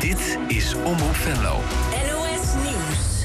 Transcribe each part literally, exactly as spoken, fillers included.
Dit is Omroep Venlo. N O S Nieuws.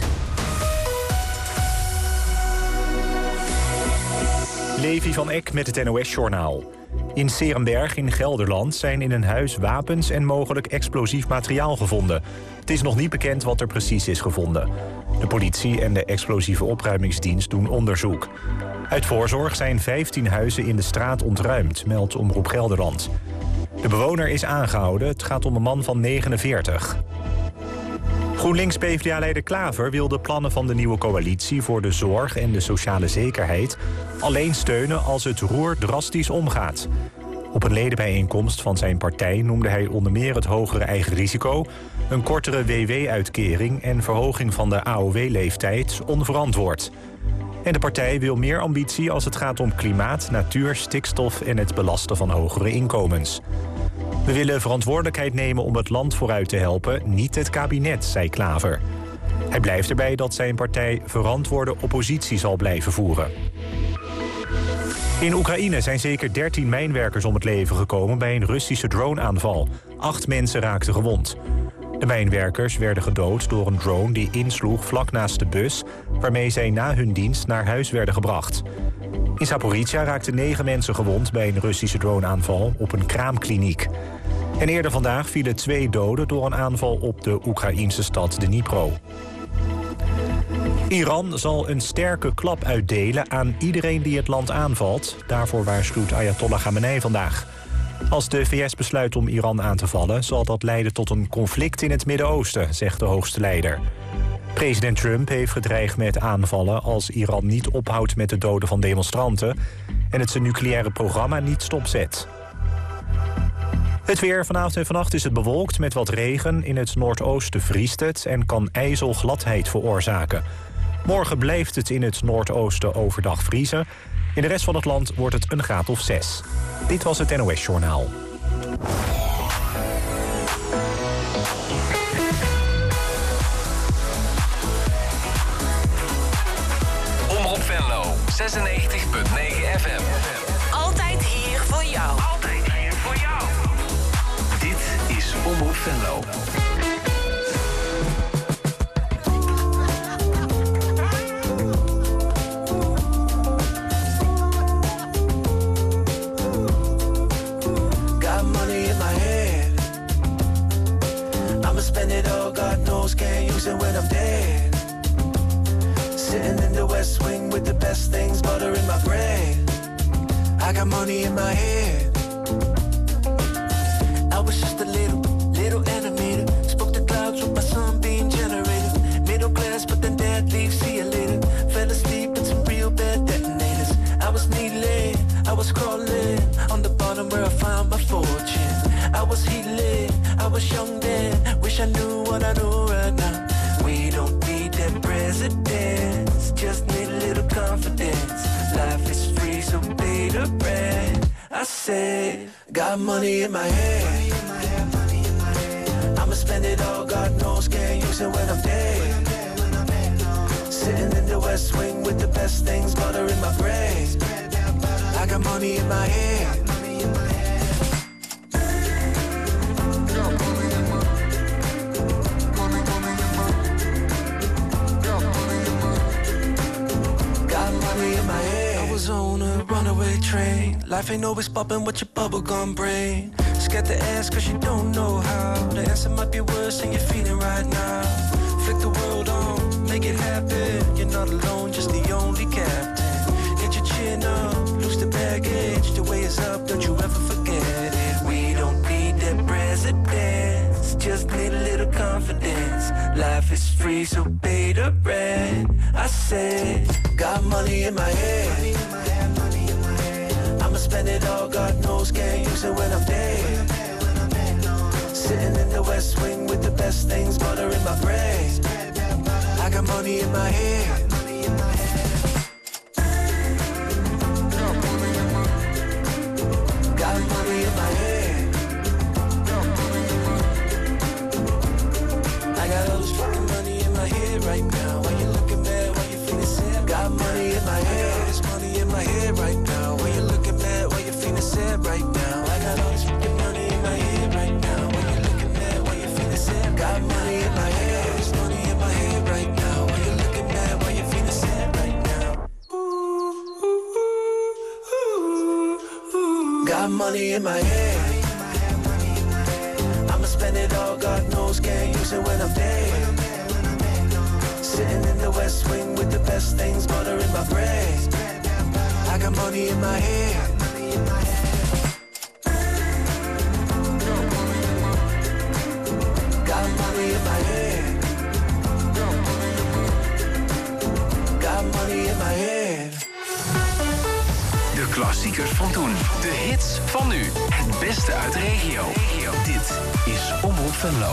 Levi van Eck met het N O S-journaal. In 's Heerenberg in Gelderland zijn in een huis wapens en mogelijk explosief materiaal gevonden. Het is nog niet bekend wat er precies is gevonden. De politie en de explosieve opruimingsdienst doen onderzoek. Uit voorzorg zijn vijftien huizen in de straat ontruimd, meldt Omroep Gelderland. De bewoner is aangehouden. Het gaat om een man van negenenveertig. GroenLinks-P v d A-leider Klaver wil de plannen van de nieuwe coalitie voor de zorg en de sociale zekerheid alleen steunen als het roer drastisch omgaat. Op een ledenbijeenkomst van zijn partij noemde hij onder meer het hogere eigen risico, een kortere W W-uitkering en verhoging van de A O W-leeftijd onverantwoord. En de partij wil meer ambitie als het gaat om klimaat, natuur, stikstof en het belasten van hogere inkomens. We willen verantwoordelijkheid nemen om het land vooruit te helpen, niet het kabinet, zei Klaver. Hij blijft erbij dat zijn partij verantwoorde oppositie zal blijven voeren. In Oekraïne zijn zeker dertien mijnwerkers om het leven gekomen bij een Russische droneaanval. Acht mensen raakten gewond. De mijnwerkers werden gedood door een drone die insloeg vlak naast de bus, waarmee zij na hun dienst naar huis werden gebracht. In Zaporizhia raakten negen mensen gewond bij een Russische droneaanval op een kraamkliniek. En eerder vandaag vielen twee doden door een aanval op de Oekraïense stad Dnipro. Iran zal een sterke klap uitdelen aan iedereen die het land aanvalt. Daarvoor waarschuwt Ayatollah Khamenei vandaag. Als de V S besluit om Iran aan te vallen, zal dat leiden tot een conflict in het Midden-Oosten, zegt de hoogste leider. President Trump heeft gedreigd met aanvallen als Iran niet ophoudt met de doden van demonstranten en het zijn nucleaire programma niet stopzet. Het weer. Vanavond en vannacht is het bewolkt met wat regen. In het noordoosten vriest het en kan ijzelgladheid veroorzaken. Morgen blijft het in het noordoosten overdag vriezen. In de rest van het land wordt het een graad of zes. Dit was het N O S-journaal. Omroep Venlo, zesennegentig punt negen F M. Altijd hier voor jou. Altijd hier voor jou. Dit is Omroep Venlo. Spend it all, God knows, can't use it when I'm dead. Sitting in the West Wing with the best things, butter in my brain. I got money in my head. I was just a little, little animator. Spoke the clouds with my sun being generated. Middle class, but then dad leaves, see you later. Fell asleep with some real bad detonators. I was needling, I was crawling on the bottom where I found my fortune. I was healing, I was young then. Wish I knew what I know right now. We don't need that presidents, just need a little confidence. Life is free, so pay the rent. I said, got money in my head. I'ma spend it all, God knows, can't use it when I'm dead. Sitting in the West Wing with the best things, butter in my brain. I got money in my head. On a runaway train. Life ain't always poppin' with your bubblegum brain. Scared to ask cause you don't know how. The answer might be worse than you're feeling right now. Flick the world on, make it happen. You're not alone, just the only captain. Get your chin up, lose the baggage. The way is up, don't you ever forget it. We don't need that presidents, just need a little confidence. Life is free, so pay the rent. I said, got money in my head. I'ma spend it all, God knows, can't use it when I'm dead. Sitting in the West Wing with the best things, butter in my brain. I got money in my head. Got money in my head. I got all this fucking money in my head right now. Why you looking mad? Why you feeling sad? Got money in my head. There's money in my head right now. Why you looking mad? Why you feeling sad right now? I got all this fucking money in my head right now. Why you looking mad? Why you feeling sad? money in my head. I'ma spend it all, God knows, can't use it when I'm dead. Sitting in the West Wing with the best things, butter in my bread. I got money in my head. Got money in my head. Got money in my head. De klassiekers van toen. De hits van nu. Het beste uit de regio. Dit is Omroep Venlo.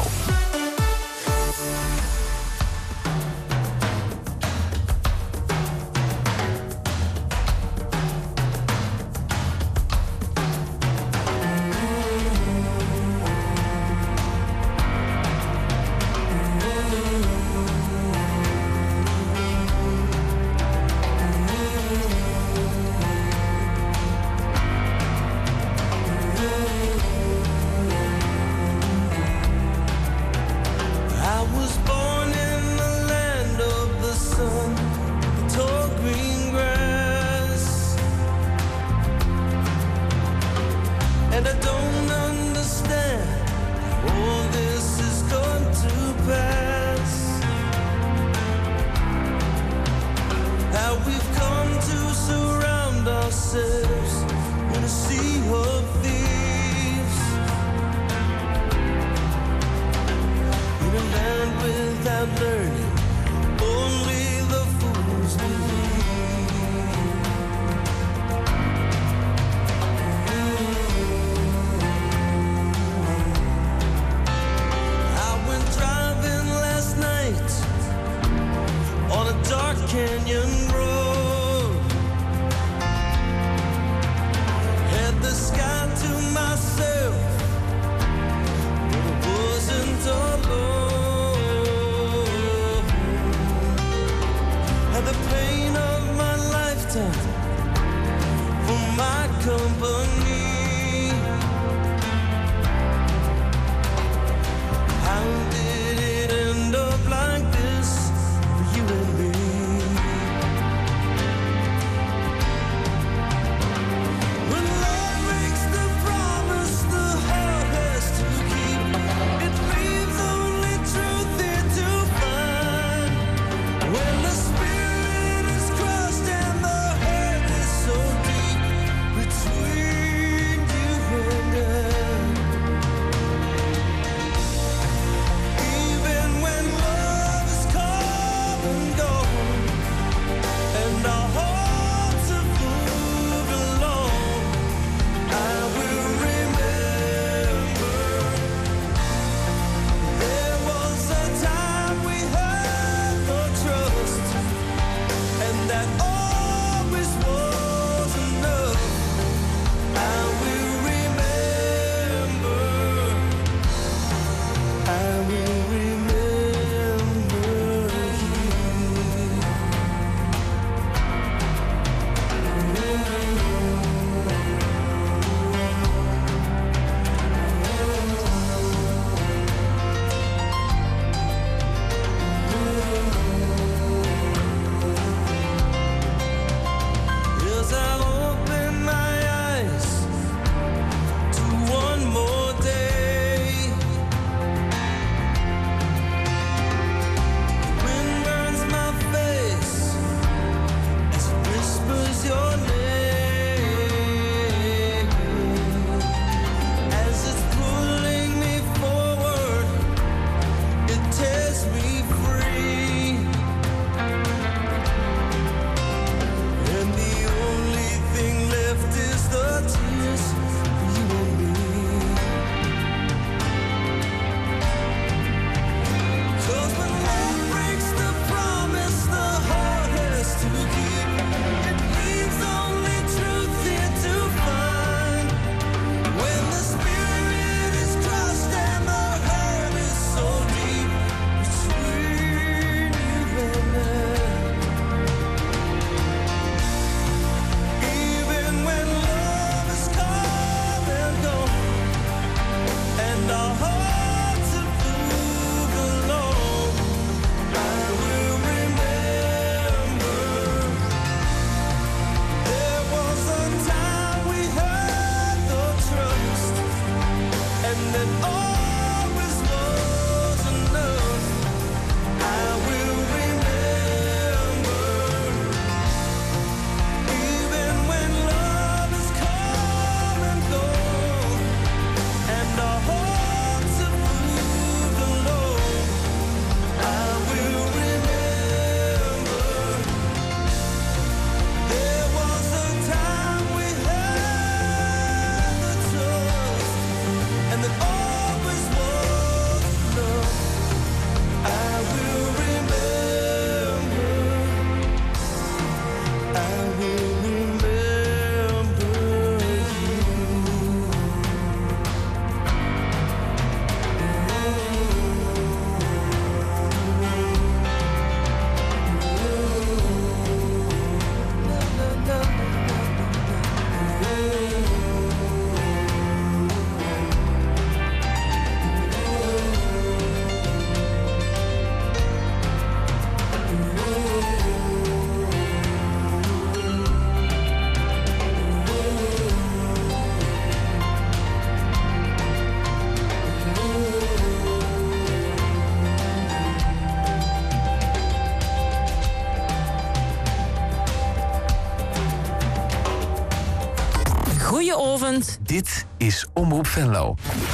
Goedenavond. Dit is Omroep Venlo.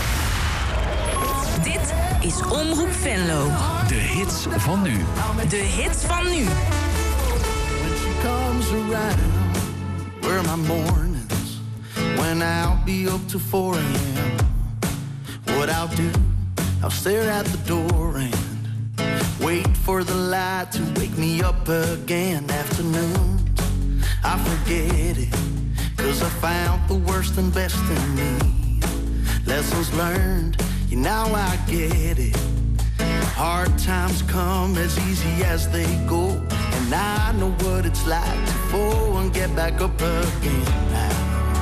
Dit is Omroep Venlo. De hits van nu. De hits van nu. When she comes around, where my mornings, when I'll be up to four a.m. What I'll do, I'll stare at the door and wait for the light to wake me up again. Afternoon, I forget it, cause I found the worst and best in me. Lessons learned, you now I get it. Hard times come as easy as they go, and I know what it's like to fall and get back up again now.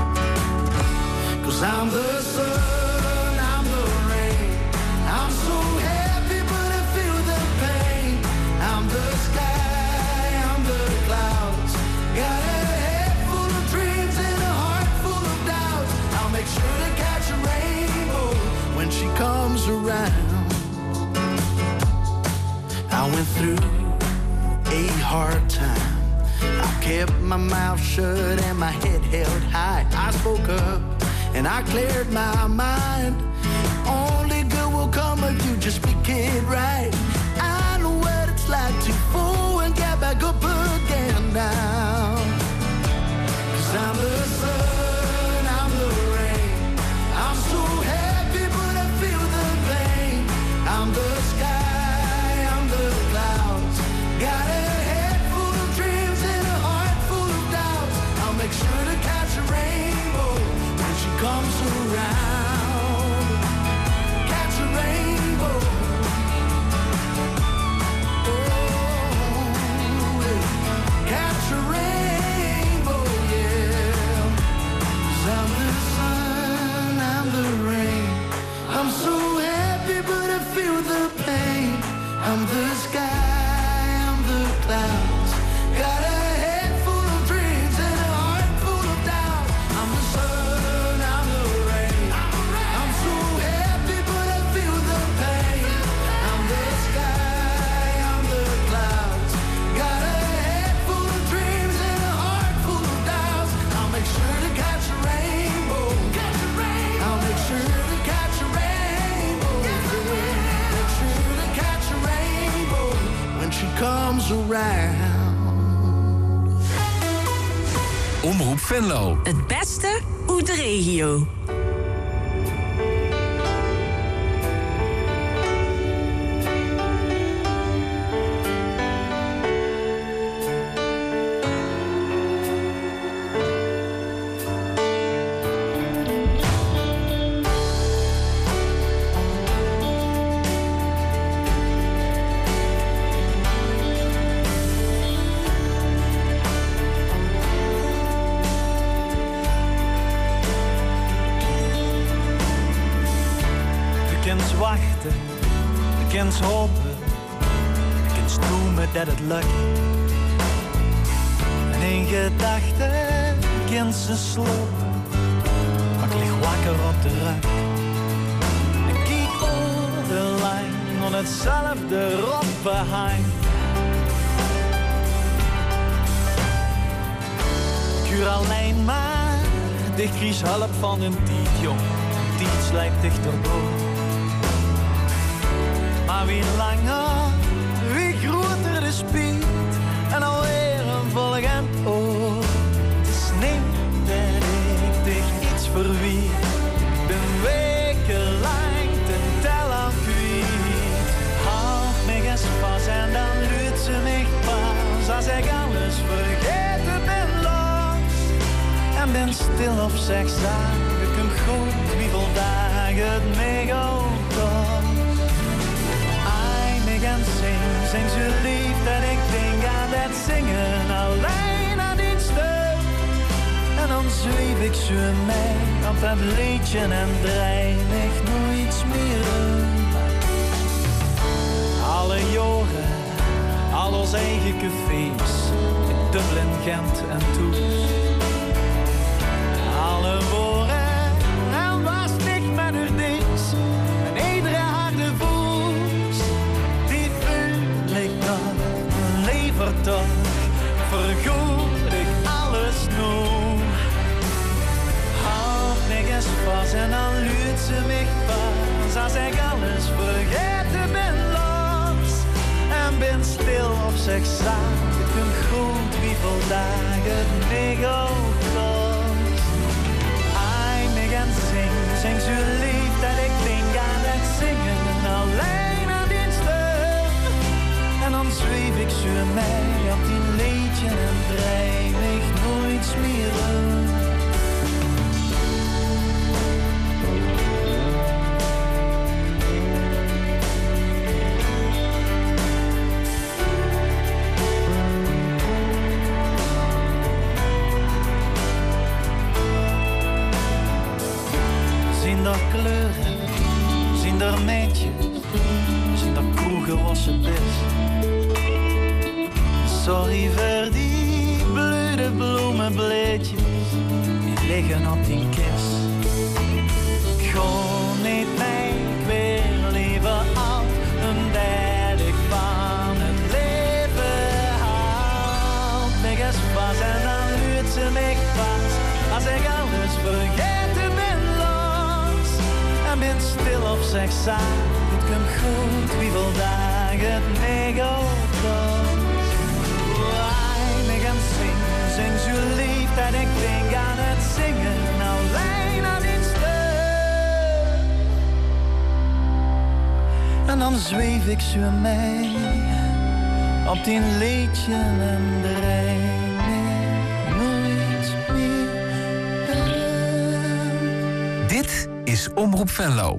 Cause I'm the sun, I'm the rain, I'm so happy but I feel the pain. I'm the sky, I'm the clouds, got a head full of dreams and a heart full of doubts. I'll make sure to catch a rainbow when she comes around. I went through a hard time. I kept my mouth shut and my head held high. I spoke up and I cleared my mind. Only good will come of you, just speak it right. I know what it's like to fall and get back up again now. Cause I'm the sun, I'm the rain, I'm so happy but I feel the pain. I'm the sky, I'm the clouds, got a head full of dreams and a heart full of doubts. I'll make sure to catch a rainbow when she comes around. Catch a rainbow. Oh, yeah. Catch a rainbow, yeah. 'Cause I'm the sun, I'm the rain, I'm so happy but I feel the pain. I'm the sky, I'm the clouds, got a head full of dreams and a heart full of doubt. I'm the sun, I'm the rain, I'm so happy but I feel the pain. I'm the sky, I'm the clouds, got a head full of dreams and a heart full of doubts. I'll make sure to catch a rainbow, catch a rainbow. I'll make sure to catch a rainbow, make sure to catch a rainbow when she comes around. Omroep Venlo. Het beste uit de regio. Wachten, ik kan hopen, ik kan dromen dat het lukt. En in gedachten kan ze slopen, maar ik lig wakker op de rug. Ik kijk over lang aan hetzelfde roppenheim. Ik huur alleen maar, dicht kies hulp van een tiet, jong. Tiet slijpt dichterbij. Maar wie langer, wie groter de speed en alweer een volgend oor. Het is niet dat ik dich iets verwiet, ben wekenlang ten tel aan kwijt. Houd me eens vast en dan luidt ze mij pas, als ik alles vergeten ben los. En ben stil op zeg zaken, ik hem goed wie voldagen het mij ook toch. En zing, zing zo lief dat ik denk aan dat zingen alleen aan dit stuk. En dan zweef ik zo mee op dat liedje en draai ik nooit meer om. Alle jaren, al ons eigen cafés, in Dublin, Gent en Tours. Alle woorden en was niet met uw dienst en iedere harde voet. Toch vergoed ik alles nog. Houd zich zag, het komt goed wie vandaag het mij ook kost. Ai, mij gaan zing, zing zo lief dat ik denk aan het zingen alleen aan die stem. En dan zweef ik zo mij op die liedje en draai mich nooit meer om. Zien daar kleuren, zien daar meidjes, zien daar kroegen was het best. Sorry voor die blöde bloemenbleedjes, die liggen op die kist. Ik ga niet mee, ik wil liever al een derde ik van het leven haal. Mij is vast en dan luurt ze mij vast, als ik alles vergeten ben los. En ben stil op zich zaak, het komt goed, wie wil dagen het mij ook kost. Zing zo lief dat ik denk aan het zingen, alleen aan die stem. En dan zweef ik zo mee op die liedje en draai mij nooit meer aan. Dit is Omroep Venlo.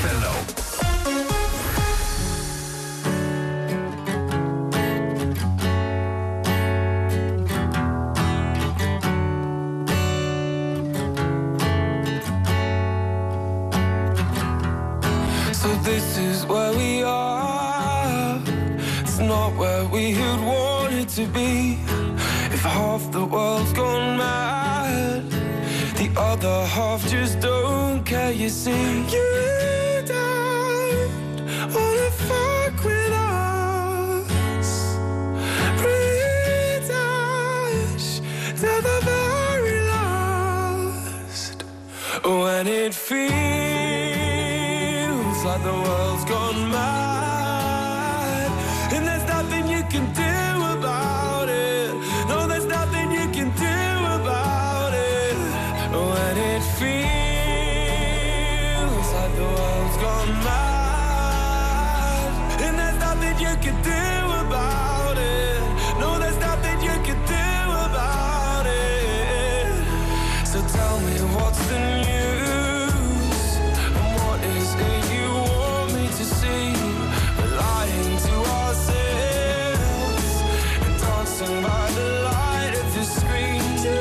Venlo. So this is where we are. It's not where we had wanted to be. If half the world's gone mad, the other half just don't care, you see. You don't wanna fuck with us. Pretend till the very last. When it feels like the world's gone mad, and there's nothing you can do about it. No, there's nothing you can do about it. When it feels like the world's gone mad, and there's nothing you can do about it. No, there's nothing you can do about it. So tell me what's the news, and what is it you want me to see? We're lying to ourselves and dancing by the light of the screen. You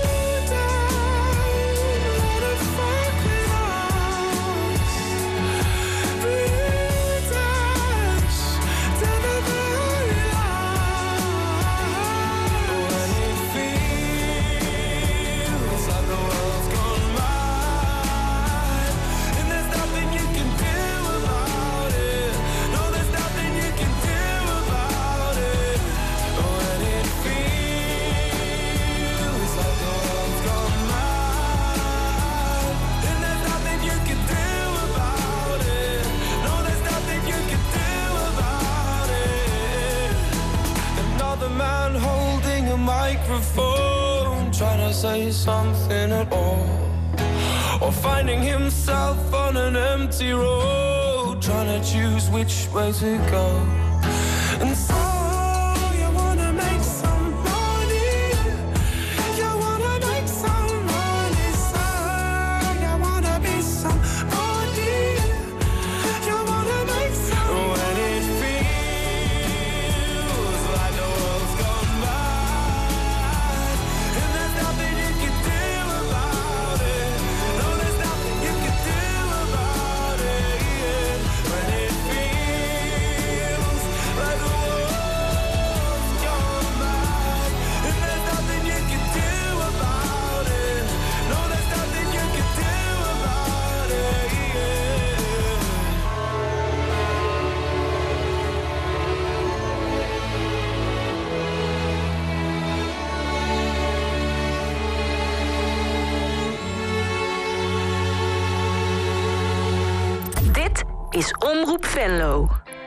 don't wanna fuck with us. Pretend till the very last. When it feels like the world's gone mad, and there's nothing you can do about it. No, there's nothing you can do about it. When it feels like the world's gone mad, and there's nothing you can do about it. No, there's nothing you can do about it. Another man holding a microphone, trying to say something at all, or finding himself on an empty road, trying to choose which way to go. And so you wanna make some money, you wanna make some money, so you wanna be somebody, you wanna make some. When it feels like the world's gone mad, and there's nothing you can do about it. No, there's nothing you can do about it. Yeah. When it feels like the world's gone mad, and there's nothing you can do about it. No, there's nothing you can do about it. Yeah. Dit is Omroep Venlo.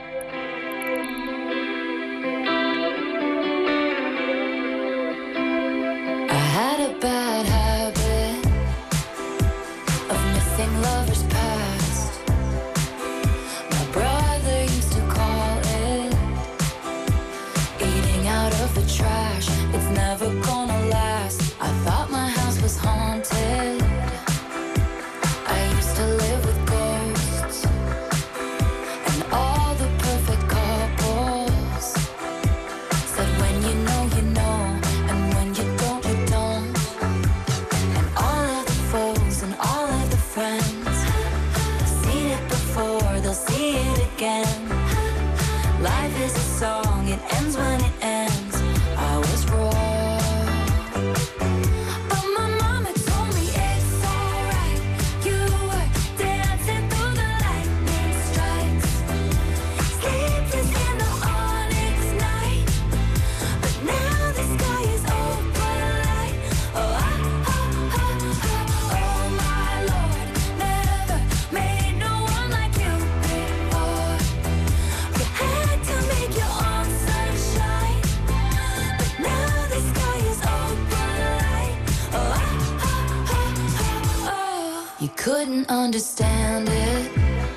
I had a bad habit of missing lovers past. My brother used to call it eating out of the trash. It's never gonna last. I thought my house was haunted. I used to live with ghosts and all the perfect couples. Said when you know, you know, and when you don't, you don't. And all of the foes and all of the friends, seen it before, they'll see it again. Life is a song, it ends when it ends. I was wrong, but my mama told me it's alright. You were dancing through the lightning strikes, sleepless in the onyx night. But now the sky is open light. Oh, ah, ah, ah, ah. Oh my Lord, never made no one like you before. You had to make your own sunshine, but now the sky is open light. Oh, ah, ah, ah, ah, oh. You couldn't understand it,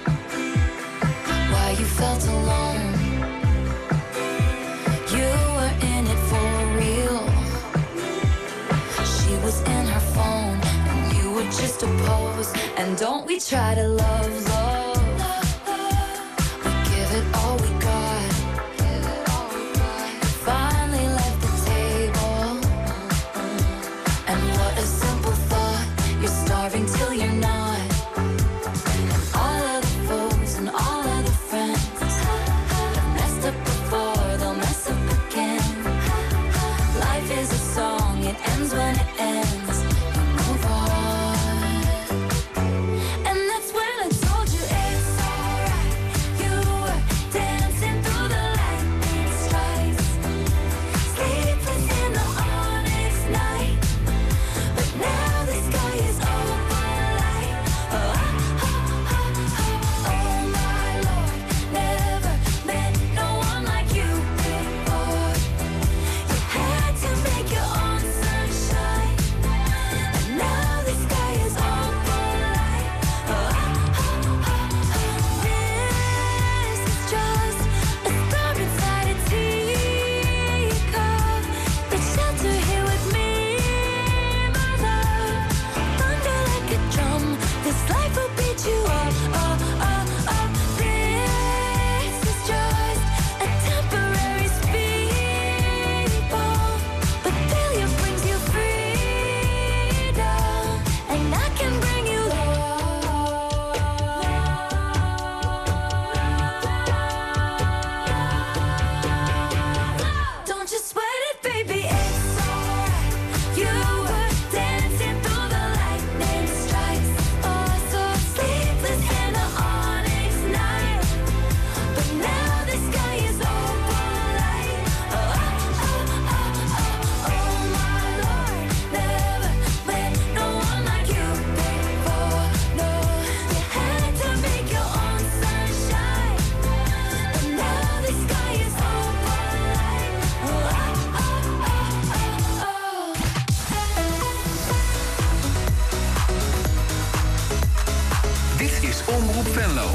why you felt alone. You were in it for real. She was in her phone, and you were just a pose. And don't we try to love, love Venlo.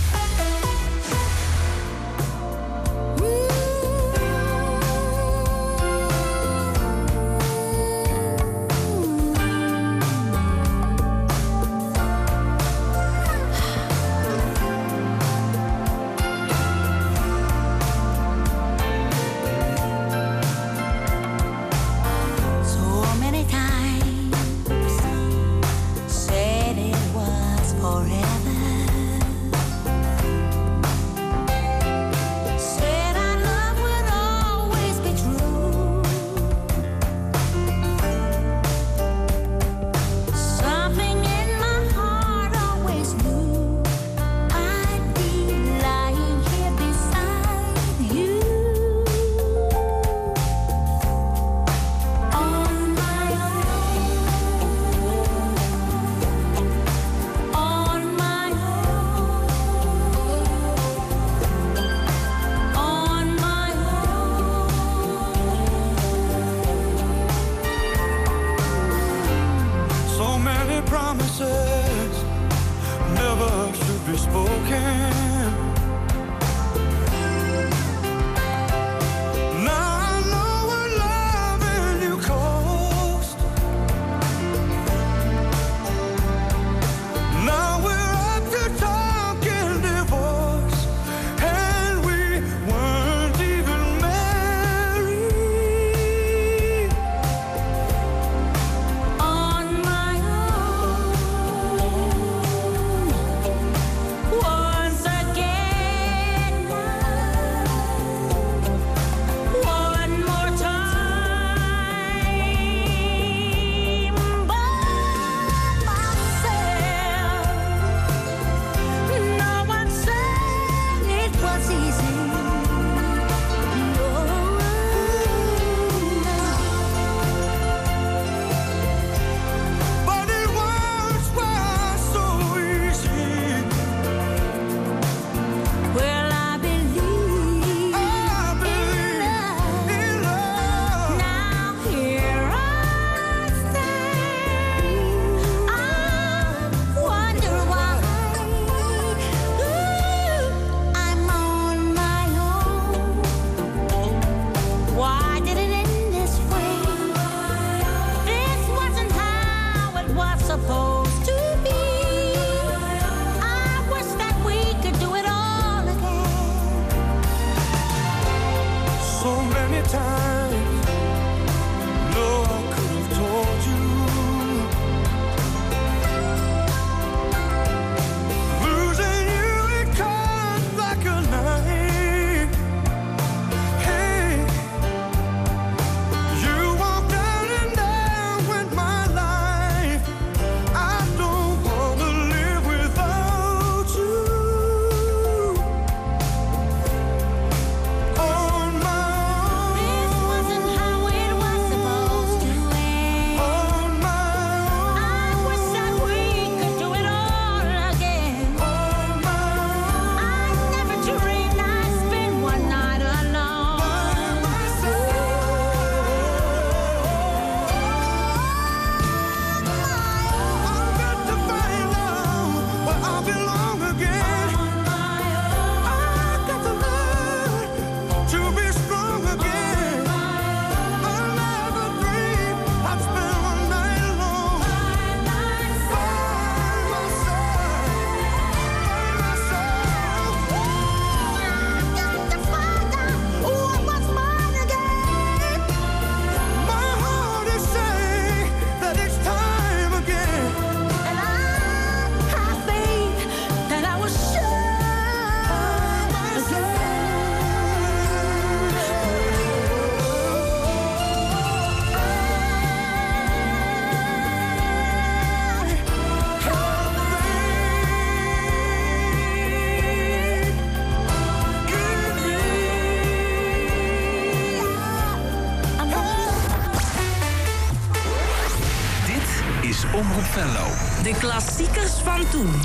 Omroep Venlo. De klassiekers van toen.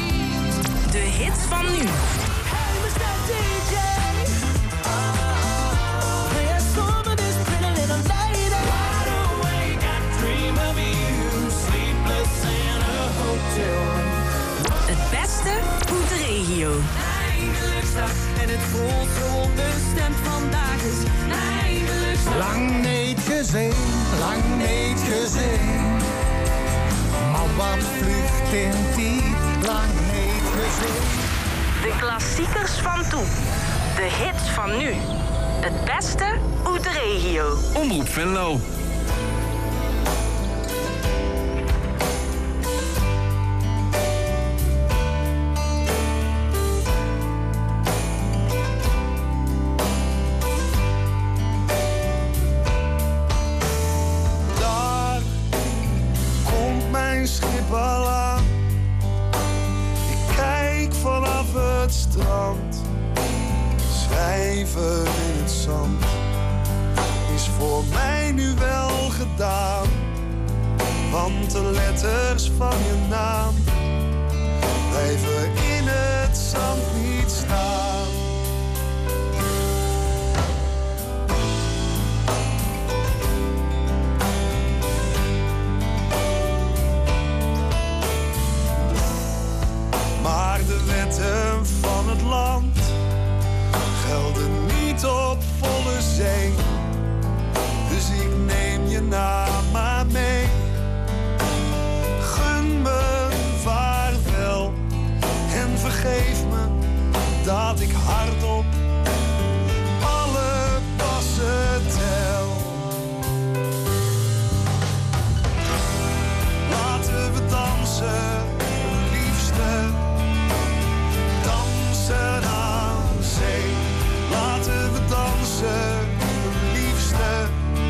De hits van nu. gezien, lang niet gezien. Maar wat vlucht in die, lang niet gezien. De klassiekers van toen. De hits van nu. Het beste uit de regio. Omroep Venlo. Daar komt mijn schip al aan. Ik kijk vanaf het strand. Schrijven in het zand is voor mij nu wel gedaan. Want de letters van je naam blijven in het zand niet staan. Maar de wetten van het land gelden niet op volle zee. Dus ik neem je naam maar mee. Gun me vaarwel en vergeef me dat ik hardop alle passen tel. Laten we dansen, liefste, dansen aan zee. Laten we dansen, liefste,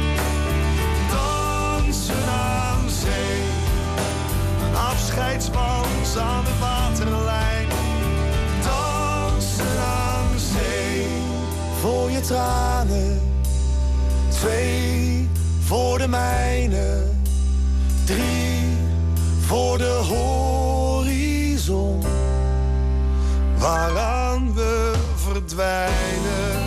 dansen aan zee. Een afscheidswals aan de waterlijn, dansen aan zee. Voor je tranen, twee voor de mijne, drie voor de horizon, waaraan we verdwijnen.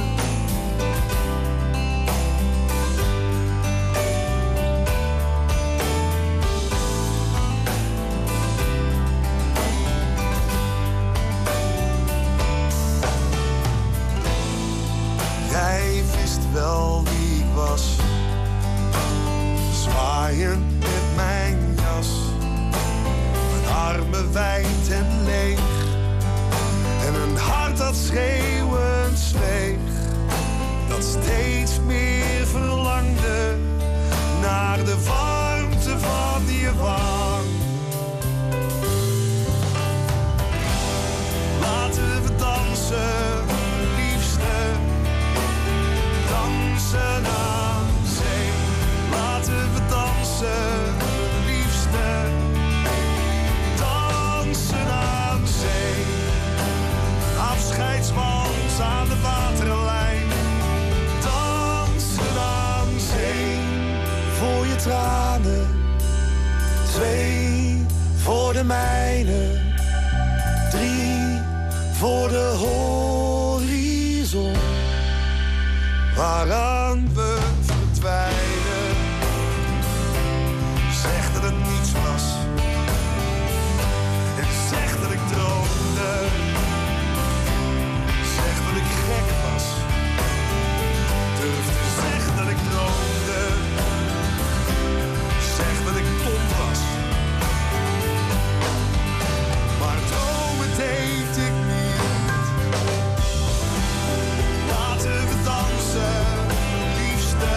Jij wist wel wie ik was, zwaaiend met mijn jas, mijn armen wijd en leeg. En een hart dat schreeuwend zweeg, dat steeds meer verlangde naar de warmte van je wang. Laten we dansen, liefste, dansen aan zee. Laten we dansen, liefste, dansen aan zee. Afscheidswals aan de waterlijn, dansen aan zee. Voor je tranen, twee voor de mijne, drie voor de horizon, waaraan we verdwijnen. Zeg dat het niets was en zeg dat ik droomde. Zeg dat ik gek was, durf te zeggen dat ik droomde. Zeg dat ik dom was, maar dromen deed ik niet. Laten we dansen, liefste,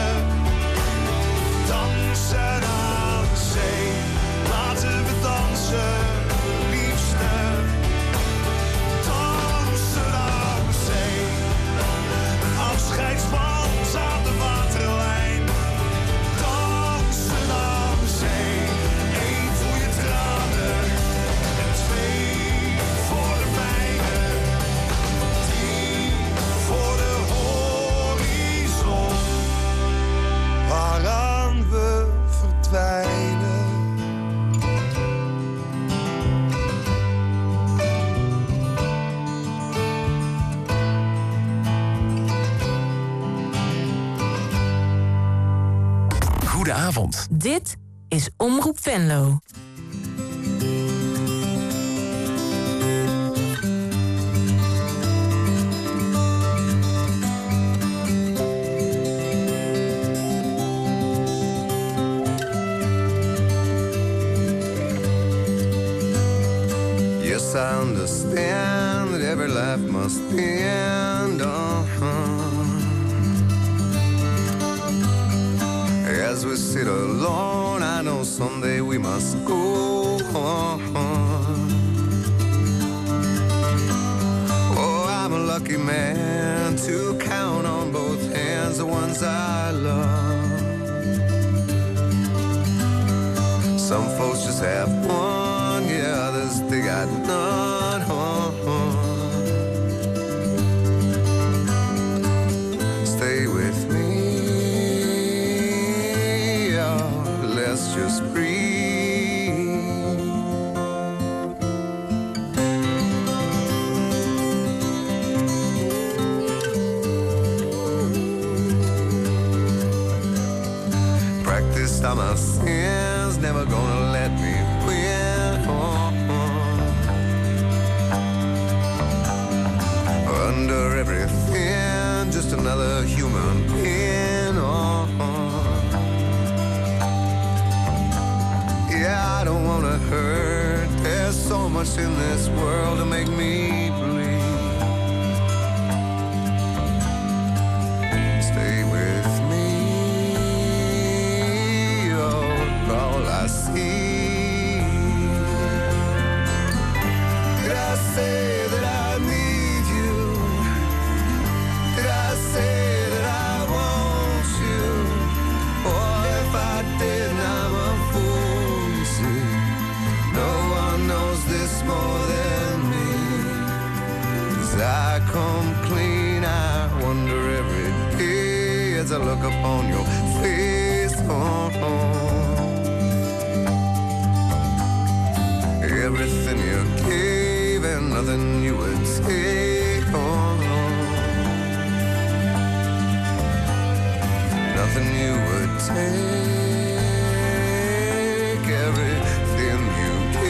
dansen aan zee. Laten we dansen, liefste, dansen aan zee. Een afscheidswals aan de waterlijn, dansen aan zee. Eén voor je tranen en twee voor de mijne, drie voor de horizon, waaraan we verdwijnen. Goedenavond. Dit is Omroep Venlo. I understand that every life must end. Uh-huh. As we sit alone, I know someday we must go on. Oh, I'm a lucky man to count on both hands the ones I love. Some folks just have one, yeah, others they got none. Stay with me. Let's just breathe. Practiced on my sins, never gonna let me win. Oh, oh. Under everything, just another human being. Oh, oh. Yeah, I don't wanna hurt. There's so much in this world to make me bleed. Stay with me, oh, all I see. Did I say that I need you? Did I say that I want you? Or if I did, I'm a fool. No one knows this more than me. As I come clean, I wonder every day as I look upon your face. Oh, oh. Everything you gave and nothing you would take. Oh, oh. Nothing you would take. Everything you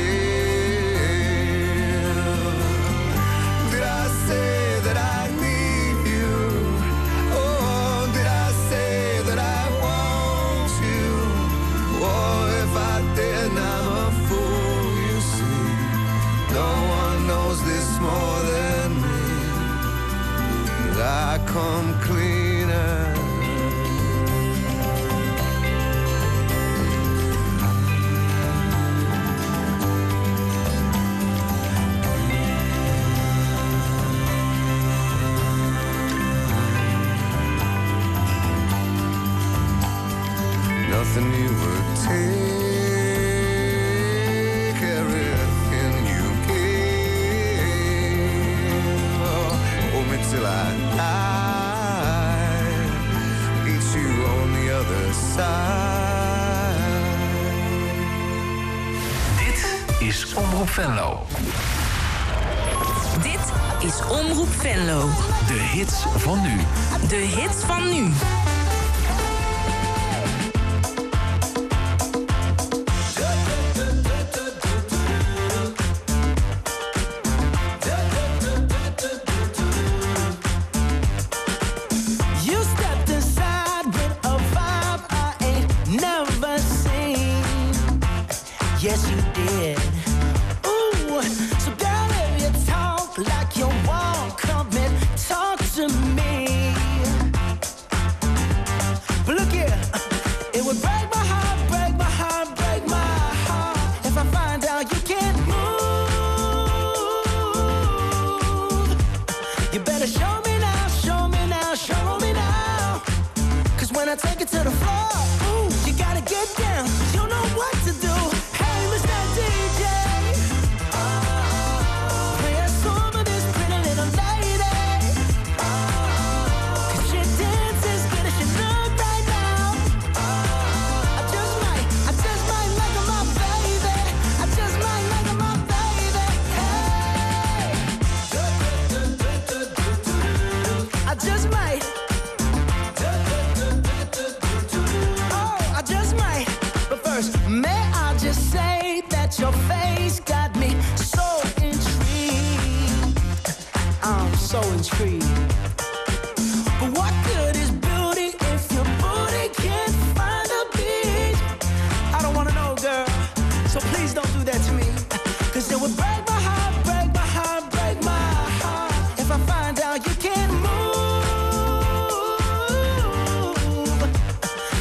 give. Did I say that I need you? Oh, did I say that I want you? Oh, if I did, I'm a fool, you see. No one knows this more than me. That I come cleaner. Nothing you would take, everything you gave. Oh, hold me till I die, meet you on the other side. Dit is Omroep Venlo. Dit is Omroep Venlo. De hits van nu. De hits van nu. Yes, you did. Ooh, so girl, if you talk like you walk, come and talk to me. But look here, it would break my heart, break my heart, break my heart if I find out you can't move. You better show me now, show me now, show me now. Cause when I take it to the floor, ooh, you gotta get down. You know what to do. D J, oh, play a song for this pretty little lady. Oh, cause she dances good as she look right now. Oh, I just might, I just might like her, my baby. I just might like her, my baby. Hey, I just might. Oh,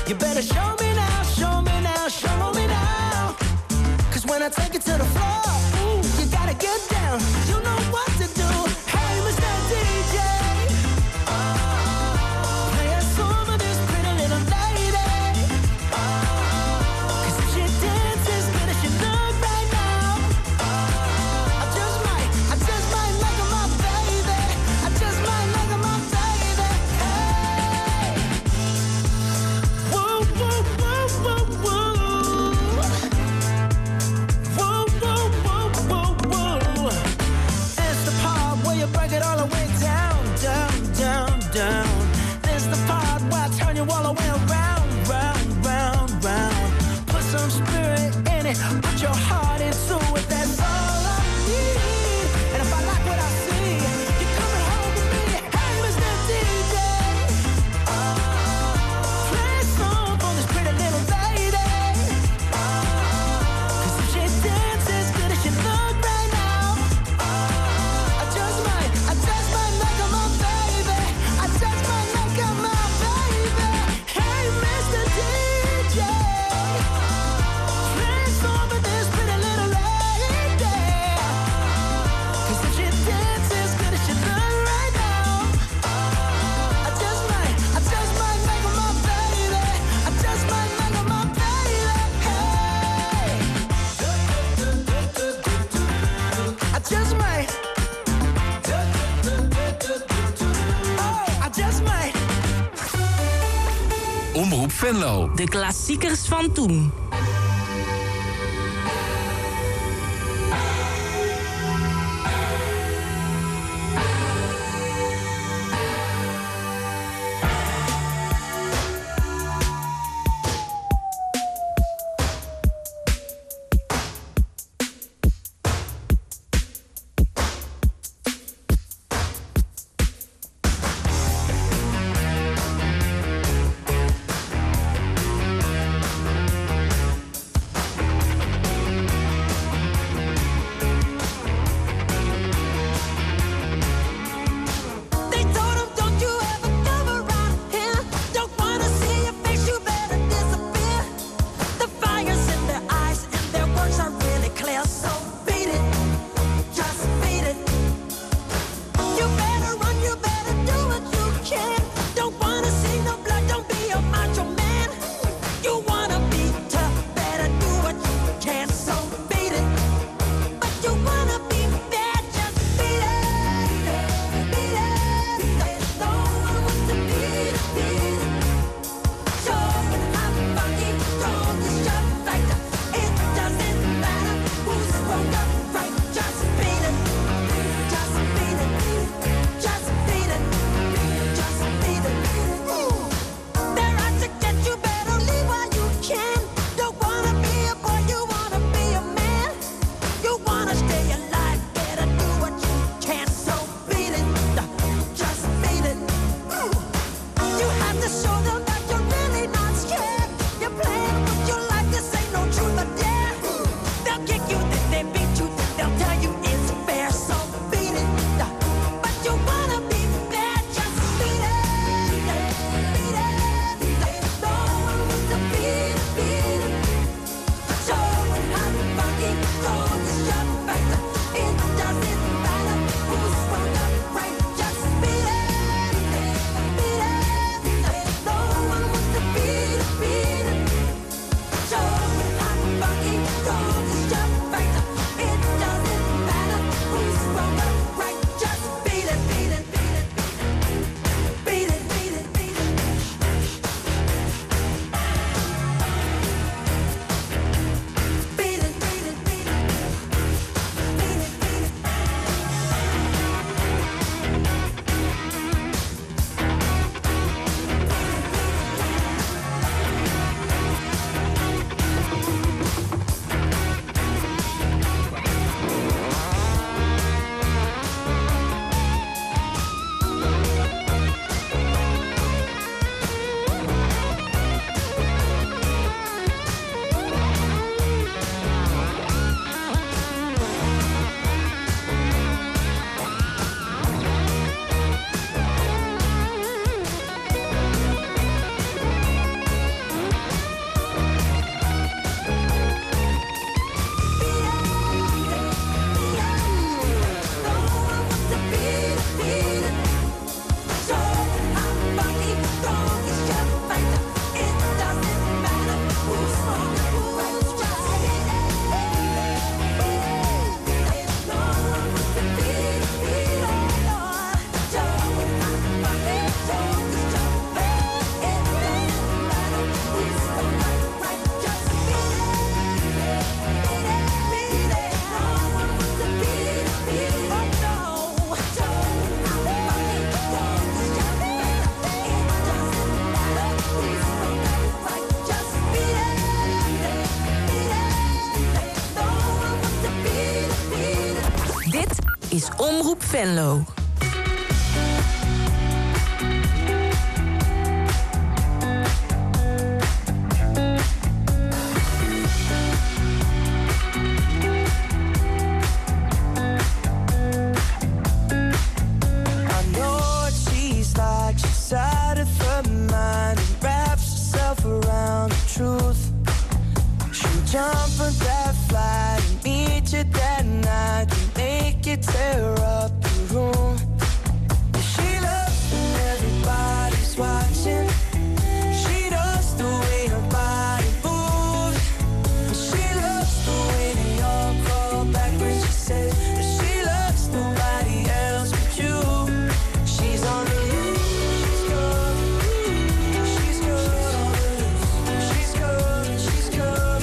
You better show me now, show me now, show me now. Cause when I take it to the floor, ooh, you gotta get down. You know what to do. Hey, Mister D J, play a song for this pretty little lady. Cause if she dances good as she look right now, I just might, I just might make her my baby. I just might make her my baby. Hey, whoa, whoa, whoa, whoa, whoa. Whoa, whoa, whoa, whoa, whoa. It's the part where you break it all the way down, down, down, down. It's the part where I turn you all the way around, round, round, round. Put some spirit in it, put your heart into it. That's all I need. And if I like what I see, you're coming home with me. Hey, Mister D J, play a song for this pretty little lady. Cause if she dances good as she look right now, I just might, I just might make her my baby. I just might make her my baby. Hey, Mister D J, play a song for this pretty little lady. Cause if she dances good as she look right now, I just might, I just might make her my baby. I just might make her my baby. Hey, I just might. Oh, I just might. Omroep Venlo. De klassiekers van toen. I is Omroep Venlo. Jump from that flight and meet you that night to make you tear up the room. She loves when everybody's watching. She knows the way her body moves. She loves the way they all call back when she says that she loves nobody else but you. She's on the loose. She's good. She's good on the loose. She's good. She's good.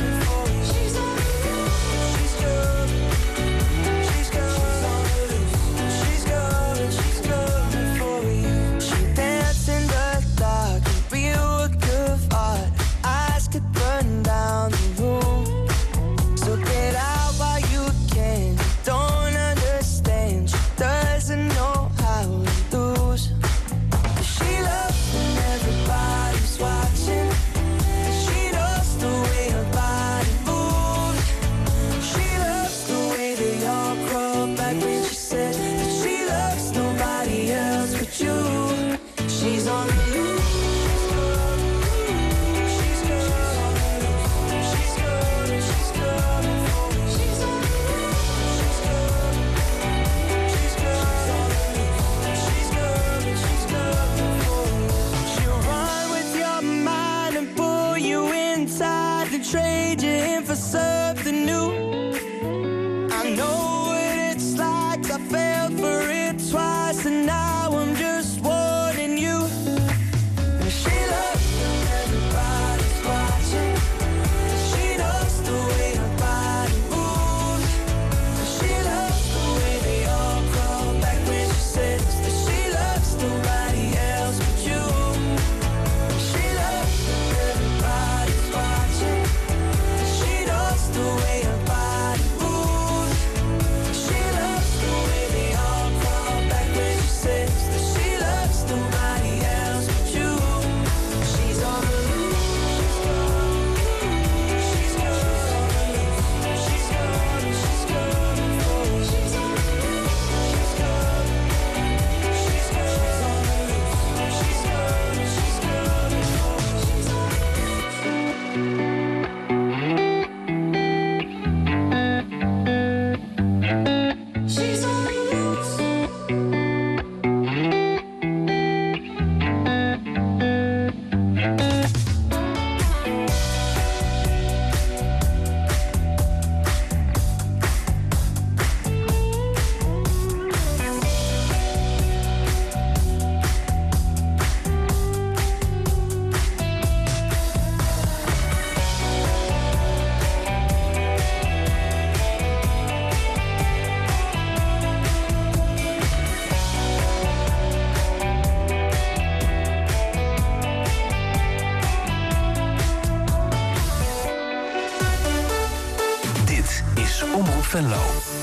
Venlo.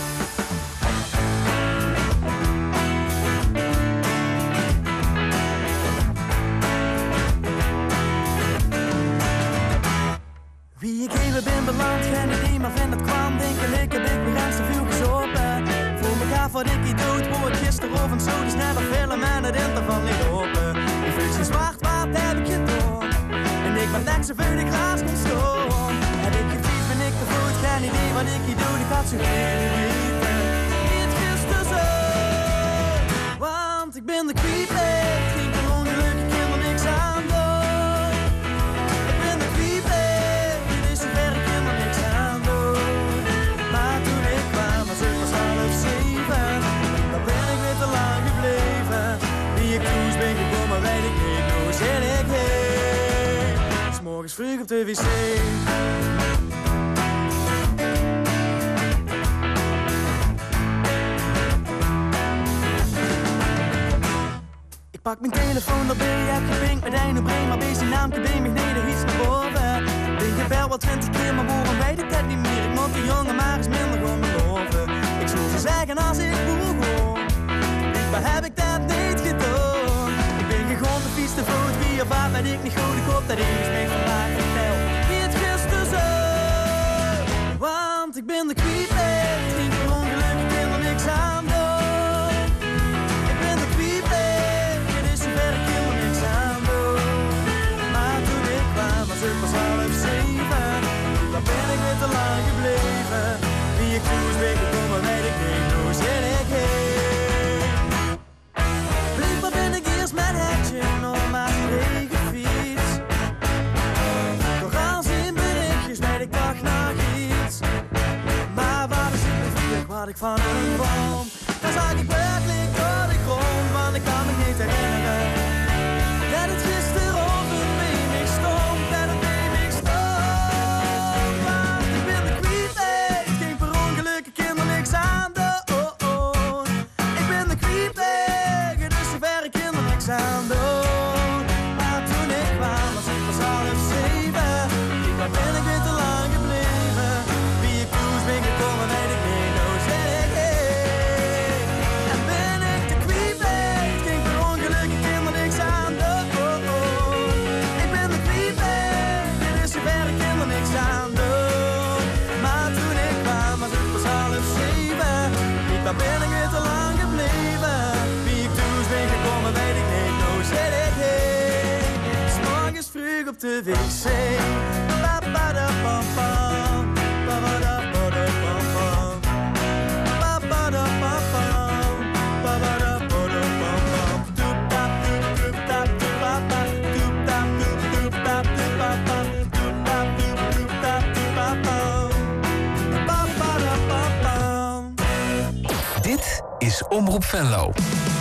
Wie ik even ben beland, geen idee, maar vind het kwam. Denken ik heb ik begrensd te veel gezopen. Voor me gaaf wat ik hier dood, word gisteravond zo. Dus net op film en het interval niet open. Ik voel zijn zwart, wat heb ik je door? En ik ben net zoveel de graas kon storen. Heb ik gefietst, ben ik te voet, geen idee wat ik hier doe. Ik had zo geen weten, niet gisteren zo. Want ik ben de creepy, drink een ongeluk, ik kan er niks aan doen. Ik ben de creepy, dit is zover ik kan er niks aan doen. Maar toen ik kwam, was het pas half zeven. Dan ben ik weer te lang gebleven. Wie ik toen ben gekomen, weet ik niet, hoe zit ik heen. 'S morgens vroeg op de wc. Ik pak mijn telefoon, dan ben je heb gepinkt met een brein. Maar wees die naamke bij me, nee, er iets naar boven. Ben je wel wat twintig keer, maar waarom weet ik het niet meer? Ik moet die jongen maar eens minder gewoon beloven. Ik zou ze zeggen als ik boer maar heb ik dat niet gedaan. Ik ben gewoon de vies te voet, wie of wat ben ik niet goed. Ik hoop dat ik eens mee vandaag vertel wie het gisteren zo. Want ik ben de creepy, niet per ongeluk, ik ben er niks aan doen. Ik ben de creepy, het is zover ik er niks aan doe. Maar toen ik kwam was het pas half zeven, dan ben ik weer te lang gebleven. Wie ik toen ben gekomen weet ik niet, hoe zit ik heen. Blijkbaar ben ik eerst met hetje nog maar eigen fiets. Toch als in berichtjes weet ik toch nog iets. Maar waar is het vlug wat ik van een boom? Dan zag ik werkelijk door de grond, want ik kan me niet herinneren dat het gisteren over me niks stond, dat het me niks stond. Want ik ben de creepy, het ging per ongeluk, ik ken er niks aan de oh oh. Ik ben de creepy, het is zover ik ken er niks aan doen. Maar toen ik kwam was het pas half zeven, ik waar ben ik weer te lang gebleven. Wie ik toen ben gekomen weet ik niet, nou zit ik heen. En ben ik de creepy, het ging per ongeluk, ik ken er niks aan doen. Oh, oh. Ik ben de creepy, dit is zover ik ken er niks aan doen. Maar toen ik kwam was het pas half zeven, ik waar ben ik weer te lang gebleven. Wie ik toen ben gekomen weet ik niet, nou zit ik heen. 'S morgens vroeg op de wc, ba ba da pam pam, ba ba da ba da pam pam, ba ba da pam pam, ba ba da ba da pam pam, doep tap doep doep tap doep ba ba, doep tap doep doep tap doep ba ba, doep tap doep doep tap doep ba ba, ba ba da pam pam. Dit is Omroep Venlo.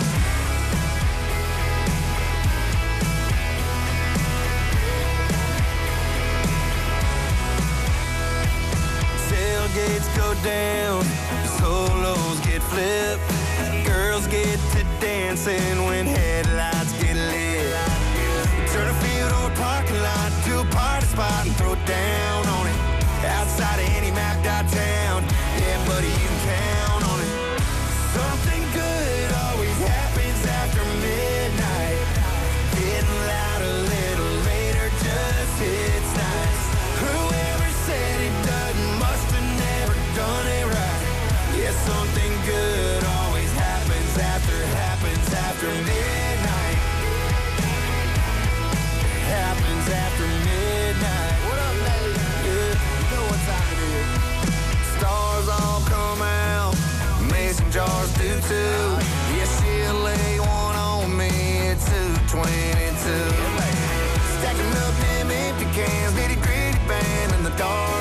Tailgates go down, solos get flipped, girls get to dancing when headlights get lit. Turn a field or a parking lot to a party spot and throw down on it. Outside of any map downtown, yeah buddy you can count on it. Something good always happens after midnight. Getting loud a little later just hits nice. Whoever said it doesn't must have never done it right. Yeah, something good always happens after, happens after midnight. Happens after midnight. What up, lady? Yeah, you know what time it is. Stars all come out, mason jars do too. Yeah, she'll lay one on me at two twenty-two. Stacking up them empty cans, nitty gritty band in the dark.